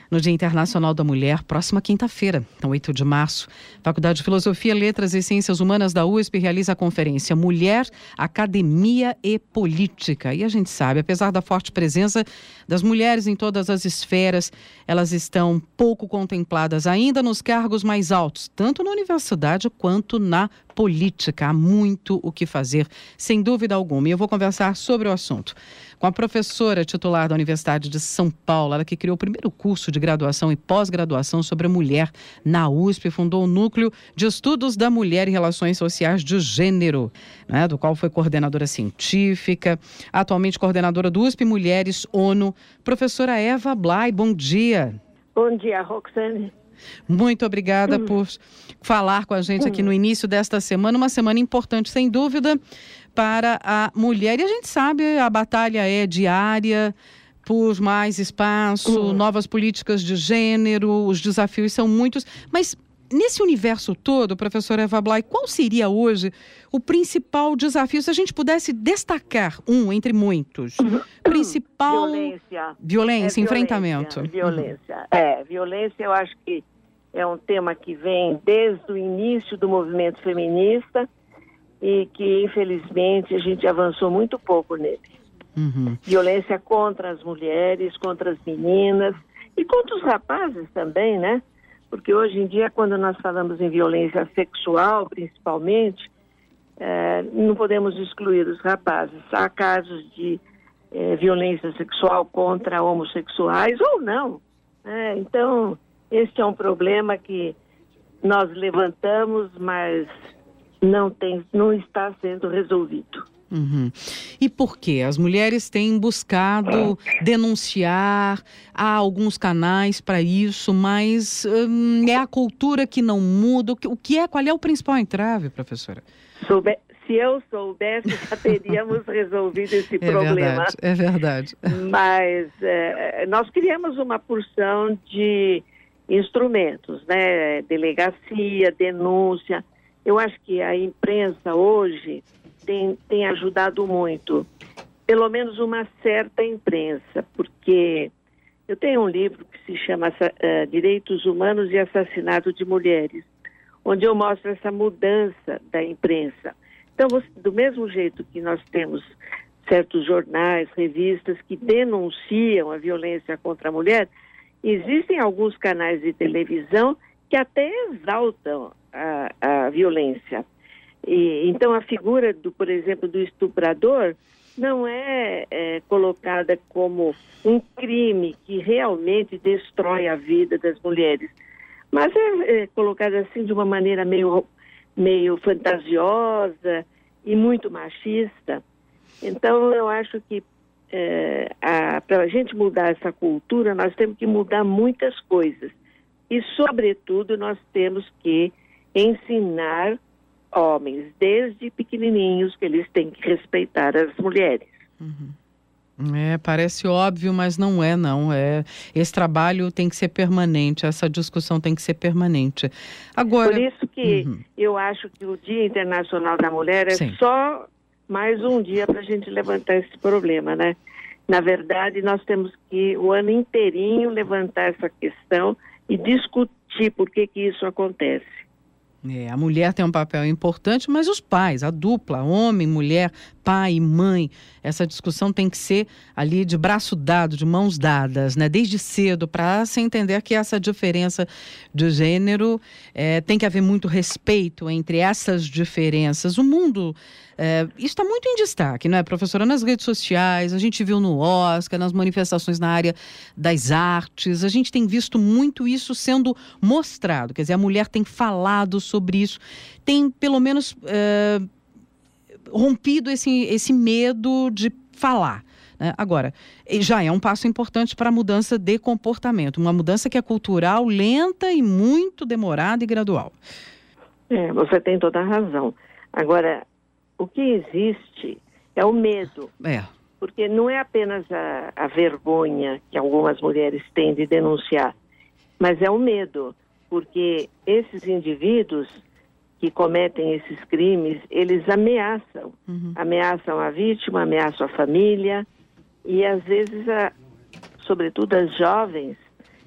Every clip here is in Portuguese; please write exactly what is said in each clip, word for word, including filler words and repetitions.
no Dia Internacional da Mulher, próxima quinta-feira, oito de março. A Faculdade de Filosofia, Letras e Ciências Humanas da U S P realiza a conferência Mulher, Academia e Política. E a gente sabe, apesar da forte presença das mulheres em todas as esferas, elas estão pouco contempladas ainda nos cargos mais altos, tanto na universidade quanto na política. Há muito o que fazer, sem dúvida alguma. E eu vou conversar sobre o assunto com a professora titular da Universidade de São Paulo, ela que criou o primeiro curso de graduação e pós-graduação sobre a mulher na U S P, fundou o Núcleo de Estudos da Mulher e Relações Sociais de Gênero, né, do qual foi coordenadora científica, atualmente coordenadora do U S P Mulheres ONU. Professora Eva Blay, bom dia. Bom dia, Roxane. Muito obrigada hum. por falar com a gente aqui no início desta semana, uma semana importante, sem dúvida, para a mulher. E a gente sabe, a batalha é diária por mais espaço, hum. novas políticas de gênero, os desafios são muitos. Mas nesse universo todo, professora Eva Blay, qual seria hoje o principal desafio, se a gente pudesse destacar um entre muitos? Principal... Violência. Violência, é enfrentamento. Violência. Uhum. É, violência eu acho que é um tema que vem desde o início do movimento feminista e que, infelizmente, a gente avançou muito pouco nele. Uhum. Violência contra as mulheres, contra as meninas e contra os rapazes também, né? Porque hoje em dia, quando nós falamos em violência sexual, principalmente, é, não podemos excluir os rapazes. Há casos de é, violência sexual contra homossexuais ou não. Né? Então, esse é um problema que nós levantamos, mas não, tem, não está sendo resolvido. Uhum. E por quê? As mulheres têm buscado denunciar, há alguns canais para isso, mas hum, é a cultura que não muda. O que é, qual é o principal entrave, professora? Soube... Se eu soubesse, já teríamos resolvido esse é problema. Verdade, é verdade. Mas é, nós criamos uma porção de instrumentos, né? Delegacia, denúncia. Eu acho que a imprensa hoje tem, tem ajudado muito, pelo menos uma certa imprensa, porque eu tenho um livro que se chama uh, Direitos Humanos e Assassinato de Mulheres, onde eu mostro essa mudança da imprensa. Então, você, do mesmo jeito que nós temos certos jornais, revistas que denunciam a violência contra a mulher, existem alguns canais de televisão que até exaltam a, a violência. E, então, a figura, do, por exemplo, do estuprador não é, é colocada como um crime que realmente destrói a vida das mulheres, mas é, é colocada assim de uma maneira meio, meio fantasiosa e muito machista. Então, eu acho que é, para a gente mudar essa cultura, nós temos que mudar muitas coisas. E, sobretudo, nós temos que ensinar homens, desde pequenininhos, que eles têm que respeitar as mulheres. Uhum. É, parece óbvio, mas não é, não. É, esse trabalho tem que ser permanente, essa discussão tem que ser permanente. Agora... Por isso que uhum. eu acho que o Dia Internacional da Mulher é Sim. só mais um dia para a gente levantar esse problema, né? Na verdade, nós temos que, o ano inteirinho, levantar essa questão e discutir por que que isso acontece. É, a mulher tem um papel importante, mas os pais, a dupla, homem, mulher, pai e mãe, essa discussão tem que ser ali de braço dado, de mãos dadas, né? Desde cedo, para se entender que essa diferença de gênero, é, tem que haver muito respeito entre essas diferenças. O mundo, é, está muito em destaque, não é, professora? Nas redes sociais, a gente viu no Oscar, nas manifestações na área das artes, a gente tem visto muito isso sendo mostrado, quer dizer, a mulher tem falado sobre isso, tem pelo menos é, rompido esse, esse medo de falar. Né? Agora, já é um passo importante para a mudança de comportamento, uma mudança que é cultural, lenta e muito demorada e gradual. É, você tem toda a razão. Agora, o que existe é o medo. É. Porque não é apenas a, a vergonha que algumas mulheres têm de denunciar, mas é o medo, porque esses indivíduos que cometem esses crimes, eles ameaçam. Uhum. Ameaçam a vítima, ameaçam a família e, às vezes, a, sobretudo as jovens,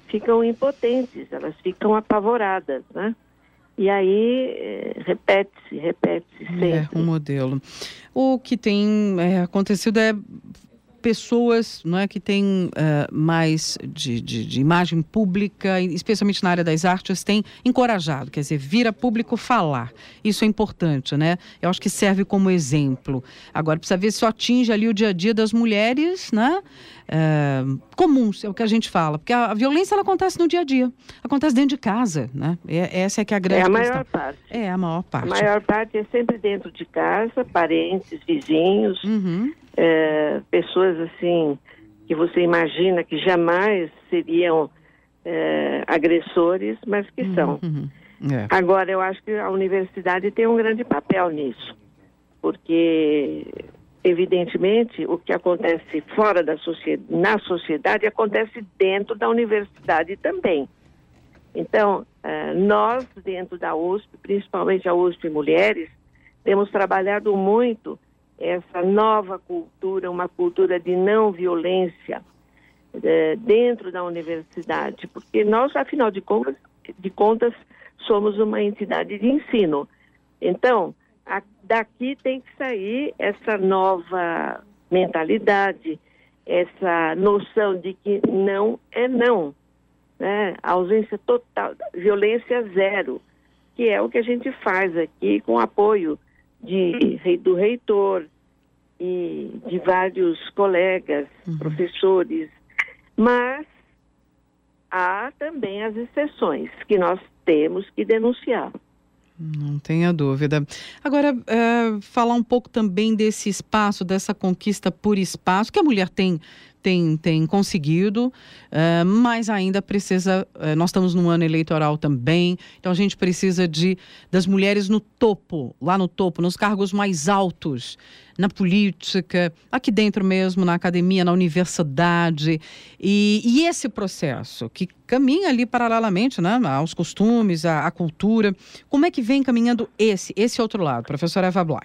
ficam impotentes, elas ficam apavoradas, né? E aí é, repete-se, repete-se sempre. É um modelo. O que tem é, acontecido é pessoas, não é, que têm uh, mais de, de, de imagem pública, especialmente na área das artes, têm encorajado, quer dizer, vir a público falar. Isso é importante, né? Eu acho que serve como exemplo. Agora, precisa ver se atinge ali o dia a dia das mulheres, né? Uh, comuns, é o que a gente fala. Porque a, a violência, ela acontece no dia a dia. Acontece dentro de casa, né? É, essa é que é a grande questão. É a maior parte. É, a maior parte. A maior parte é sempre dentro de casa, parentes, vizinhos, Uhum. é, pessoas assim que você imagina que jamais seriam é, agressores, mas que uhum. são. Uhum. É. Agora, eu acho que a universidade tem um grande papel nisso, porque, evidentemente, o que acontece fora da sociedade, na sociedade, acontece dentro da universidade também. Então, uh, nós, dentro da U S P, principalmente a U S P Mulheres, temos trabalhado muito essa nova cultura, uma cultura de não violência uh, dentro da universidade, porque nós, afinal de contas, de contas, somos uma entidade de ensino. Então, a, daqui tem que sair essa nova mentalidade, essa noção de que não é não. Né? A ausência total, violência zero, que é o que a gente faz aqui com apoio de, do reitor e de vários colegas, uhum. professores, mas há também as exceções que nós temos que denunciar. Não tenha dúvida. Agora, é, falar um pouco também desse espaço, dessa conquista por espaço, que a mulher tem, tem, tem conseguido, é, mas ainda precisa, é, nós estamos num ano eleitoral também, então a gente precisa de, das mulheres no topo, lá no topo, nos cargos mais altos, na política, aqui dentro mesmo, na academia, na universidade, e, e esse processo que caminha ali paralelamente, né, aos costumes, à, à cultura, como é que vem caminhando esse, esse outro lado, professora Eva Bloy?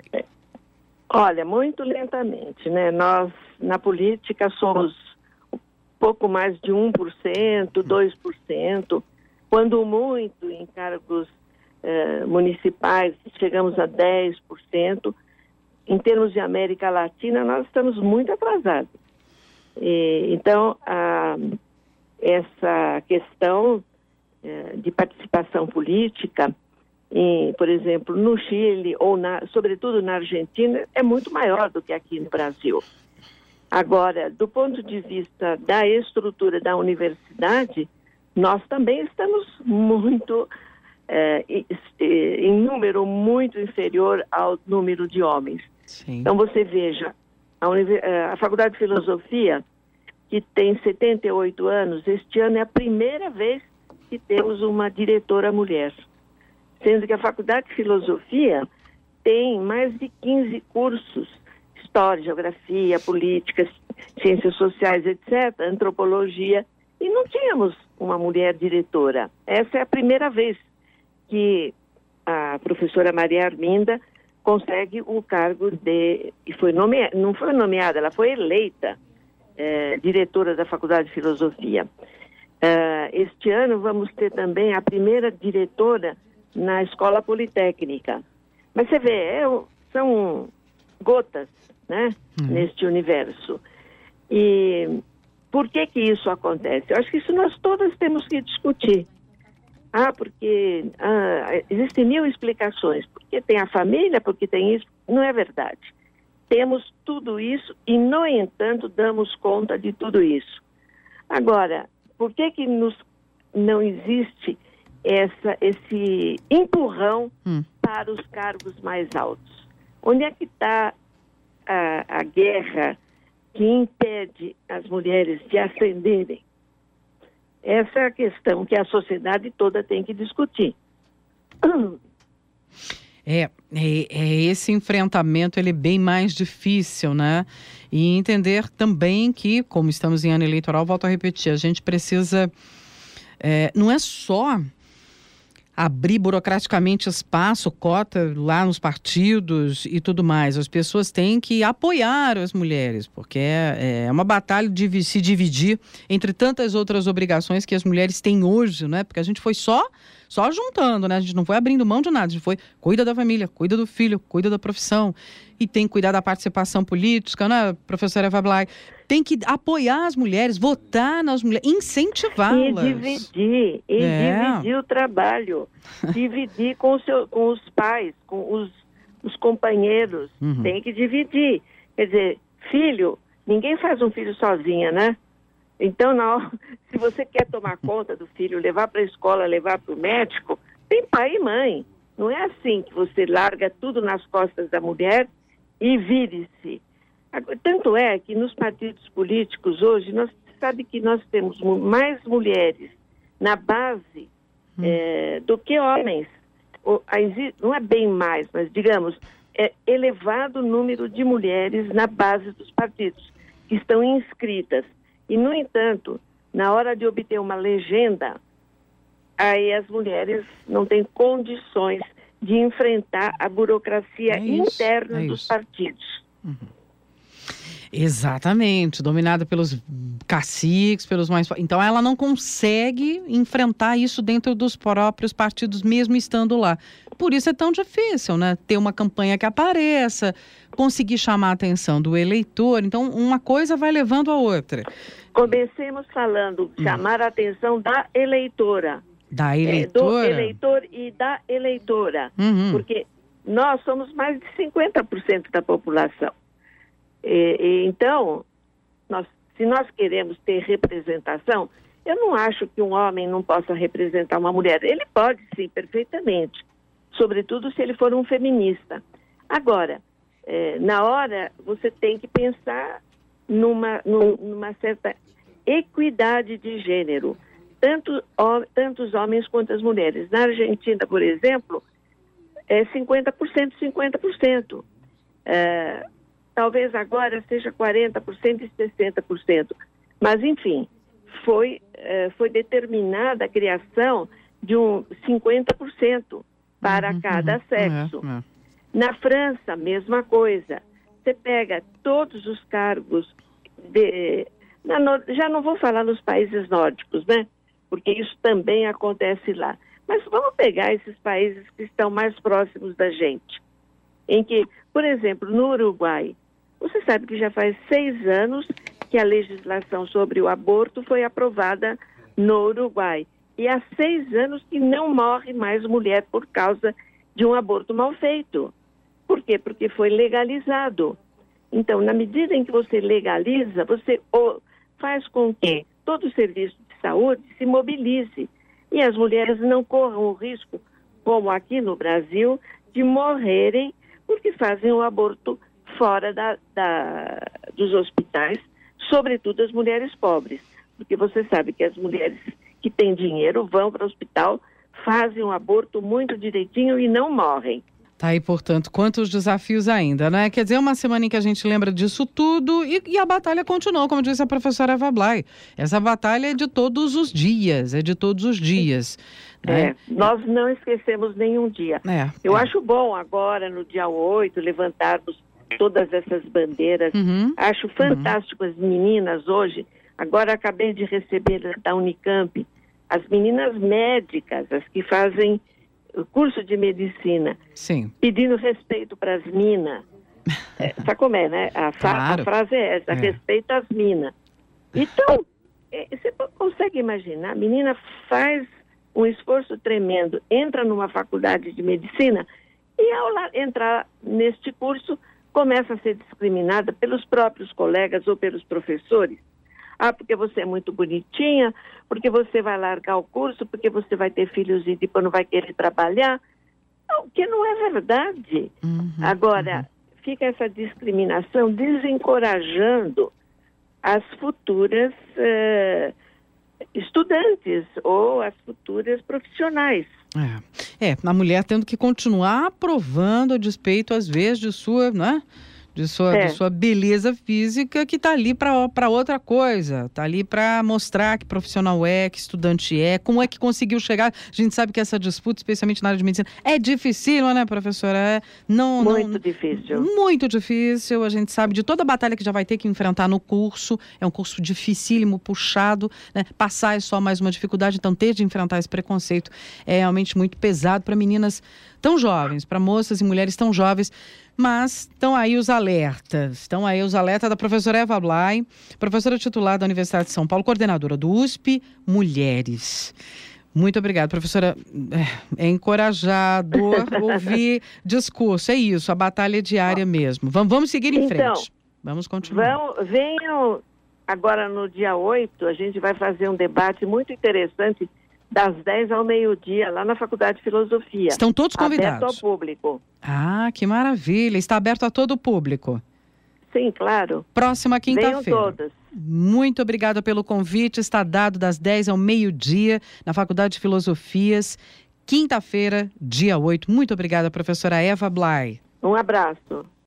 Olha, muito lentamente, né, nós na política somos um pouco mais de um por cento, dois por cento, quando muito em cargos eh, municipais chegamos a dez por cento. Em termos de América Latina, nós estamos muito atrasados. E, então, a, essa questão é, de participação política, em, por exemplo, no Chile, ou na, sobretudo na Argentina, é muito maior do que aqui no Brasil. Agora, do ponto de vista da estrutura da universidade, nós também estamos muito... É, em número muito inferior ao número de homens. Sim. Então você veja, a, a Faculdade de Filosofia, que tem setenta e oito anos, este ano é a primeira vez que temos uma diretora mulher. Sendo que a Faculdade de Filosofia tem mais de quinze cursos, História, Geografia, Política, Ciências Sociais, etcétera, Antropologia, e não tínhamos uma mulher diretora. Essa é a primeira vez que a professora Maria Arminda consegue o cargo de... e foi nomeada, não foi nomeada, ela foi eleita é, diretora da Faculdade de Filosofia. Uh, este ano vamos ter também a primeira diretora na Escola Politécnica. Mas você vê, é, são gotas, né, uhum. neste universo. E por que que isso acontece? Eu acho que isso nós todas temos que discutir. Ah, porque ah, existem mil explicações. Porque tem a família, porque tem isso. Não é verdade. Temos tudo isso e, no entanto, damos conta de tudo isso. Agora, por que que nos, não existe essa, esse empurrão hum. para os cargos mais altos? Onde é que está a, a guerra que impede as mulheres de ascenderem? Essa é a questão que a sociedade toda tem que discutir. É, é, é esse enfrentamento, ele é bem mais difícil, né? E entender também que, como estamos em ano eleitoral, volto a repetir, a gente precisa, é, não é só abrir burocraticamente espaço, cota lá nos partidos e tudo mais. As pessoas têm que apoiar as mulheres, porque é, é uma batalha de se dividir entre tantas outras obrigações que as mulheres têm hoje, né? Porque a gente foi só, só juntando, né? A gente não foi abrindo mão de nada, a gente foi cuida da família, cuida do filho, cuida da profissão e tem que cuidar da participação política, né, professora Eva Blay? Tem que apoiar as mulheres, votar nas mulheres, incentivá-las. E dividir, e é. dividir o trabalho, dividir com, o seu, com os pais, com os, os companheiros, uhum. Tem que dividir. Quer dizer, filho, ninguém faz um filho sozinha, né? Então, não, se você quer tomar conta do filho, levar para a escola, levar para o médico, tem pai e mãe. Não é assim que você larga tudo nas costas da mulher e vire-se. Tanto é que nos partidos políticos hoje, nós sabe que nós temos mais mulheres na base hum. é, do que homens. Não é bem mais, mas digamos, é elevado o número de mulheres na base dos partidos que estão inscritas. E, no entanto, na hora de obter uma legenda, aí as mulheres não têm condições de enfrentar a burocracia é isso, interna é dos partidos. Uhum. Exatamente, dominada pelos caciques, pelos mais... Então ela não consegue enfrentar isso dentro dos próprios partidos, mesmo estando lá. Por isso é tão difícil, né? Ter uma campanha que apareça, conseguir chamar a atenção do eleitor. Então uma coisa vai levando a outra. Comecemos falando, chamar a atenção da eleitora. Da eleitora? É, do eleitor e da eleitora. Uhum. Porque nós somos mais de cinquenta por cento da população. E, e, então, nós, se nós queremos ter representação, eu não acho que um homem não possa representar uma mulher. Ele pode, sim, perfeitamente. Sobretudo se ele for um feminista. Agora, é, na hora, você tem que pensar numa, numa certa equidade de gênero. Tanto, ó, tanto os homens quanto as mulheres. Na Argentina, por exemplo, é cinquenta por cento, cinquenta por cento. É, talvez agora seja quarenta por cento e sessenta por cento. Mas, enfim, foi, é, foi determinada a criação de um cinquenta por cento para uhum, cada sexo. É, é. Na França, mesma coisa. Você pega todos os cargos, de, na, já não vou falar nos países nórdicos, né? Porque isso também acontece lá. Mas vamos pegar esses países que estão mais próximos da gente. Em que, por exemplo, no Uruguai, você sabe que já faz seis anos que a legislação sobre o aborto foi aprovada no Uruguai. E há seis anos que não morre mais mulher por causa de um aborto mal feito. Por quê? Porque foi legalizado. Então, na medida em que você legaliza, você faz com que todo o serviço de saúde se mobilize e as mulheres não corram o risco, como aqui no Brasil, de morrerem porque fazem o aborto fora da, da, dos hospitais, sobretudo as mulheres pobres. Porque você sabe que as mulheres que têm dinheiro vão para o hospital, fazem um aborto muito direitinho e não morrem. Tá aí, portanto, quantos desafios ainda, né? Quer dizer, uma semana em que a gente lembra disso tudo e, e a batalha continuou, como disse a professora Eva Blay. Essa batalha é de todos os dias, é de todos os dias. Né? É, nós não esquecemos nenhum dia. É, Eu é. acho bom agora, no dia oito, levantarmos todas essas bandeiras. Uhum. Acho fantástico uhum. as meninas hoje. Agora acabei de receber da Unicamp as meninas médicas, as que fazem o curso de medicina, Sim. pedindo respeito para as minas. É, sabe como é, né? A, fa- Claro. a frase é essa, É. respeito às minas. Então, é, você consegue imaginar, a menina faz um esforço tremendo, entra numa faculdade de medicina e ao lá, entrar neste curso, começa a ser discriminada pelos próprios colegas ou pelos professores. Ah, porque você é muito bonitinha, porque você vai largar o curso, porque você vai ter filhos e depois não vai querer trabalhar. Não, que não é verdade. Uhum, Agora, uhum. fica essa discriminação desencorajando as futuras uh, estudantes ou as futuras profissionais. É. é, a mulher tendo que continuar aprovando a despeito, às vezes, de sua, né? de sua, É. de sua beleza física, que está ali para outra coisa, está ali para mostrar que profissional é, que estudante é, como é que conseguiu chegar. A gente sabe que essa disputa, especialmente na área de medicina, é difícil, né, professora? É, não, Muito não, difícil. Muito difícil, a gente sabe de toda a batalha que já vai ter que enfrentar no curso, é um curso dificílimo, puxado, né? Passar é só mais uma dificuldade, então ter de enfrentar esse preconceito é realmente muito pesado para meninas tão jovens, para moças e mulheres tão jovens. Mas estão aí os alertas, estão aí os alertas da professora Eva Blay, professora titular da Universidade de São Paulo, coordenadora do U S P Mulheres. Muito obrigada, professora. É encorajador ouvir discurso, é isso, a batalha diária mesmo. Vamos, vamos seguir em Então, frente, vamos continuar. Vão, venham agora no dia oito, a gente vai fazer um debate muito interessante das dez ao meio-dia, lá na Faculdade de Filosofia. Estão todos convidados. Aberto ao público. Ah, que maravilha. Está aberto a todo o público. Sim, claro. Próxima quinta-feira. Venham todas. Muito obrigada pelo convite. Está dado das dez ao meio-dia na Faculdade de Filosofias. Quinta-feira, dia oito. Muito obrigada, professora Eva Blay. Um abraço.